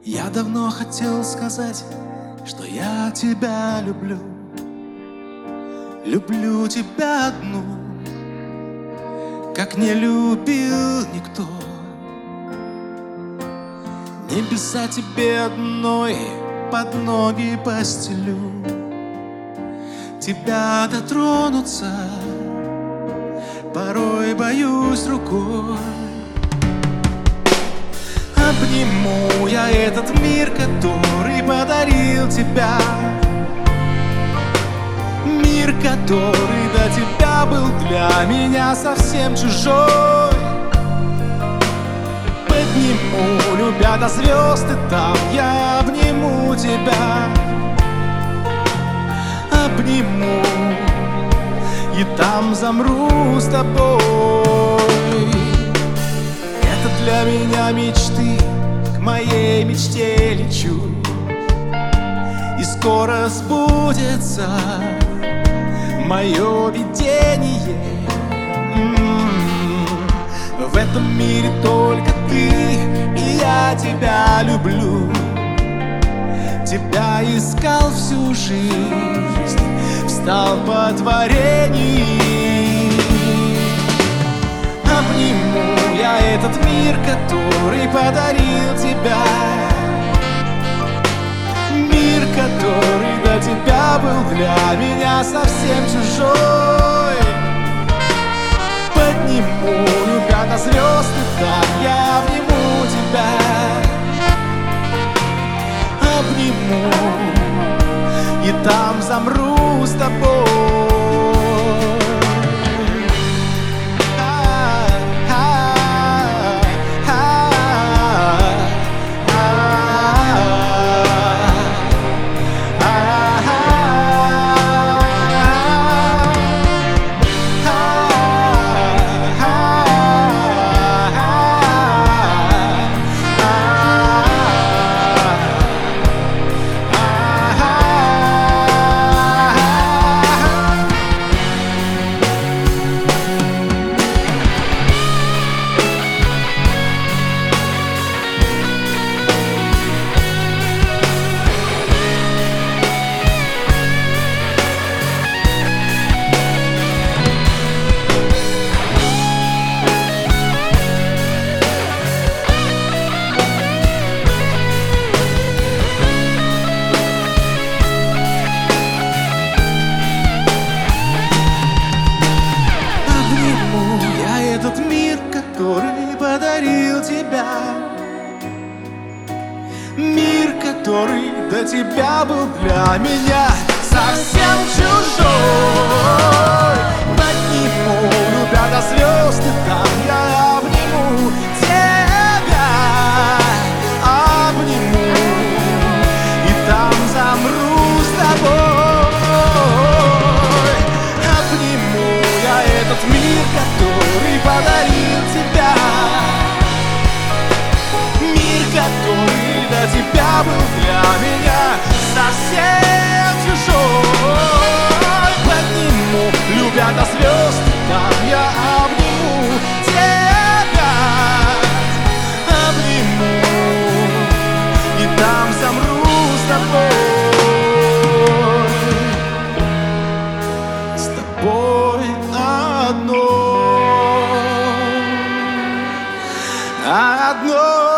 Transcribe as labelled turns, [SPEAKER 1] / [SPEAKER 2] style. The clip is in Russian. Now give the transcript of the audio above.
[SPEAKER 1] Я давно хотел сказать, что я тебя люблю. Люблю тебя одну, как не любил никто. Небеса тебе одной под ноги постелю. Тебя дотронуться порой боюсь рукой. Обниму я этот мир, который подарил тебя. Мир, который до тебя был для меня совсем чужой. Подниму, любя до звезд, и там я обниму тебя. Обниму, и там замру с тобой. Это для меня мечты, к моей мечте лечу, и скоро сбудется мое видение. В этом мире только ты, и я тебя люблю. Тебя искал всю жизнь в столпотворении. Обниму я этот мир, который подарил тебя. Мир, который до тебя был для меня совсем чужой. Подниму, любя до звезд, и там я обниму тебя. Обниму, и там замру с тобой. Который подарил тебя. Мир, который до тебя был для меня совсем чужой. Подниму, любя до звезд, и там я обниму тебя. Обниму, и там замру с тобой. Обниму я этот мир, который подарил тебя. Мир, который до тебя был для меня совсем чужой. Подниму, любя до звезд, там я обниму тебя. Обниму, и там замру с тобой. С тобой одной.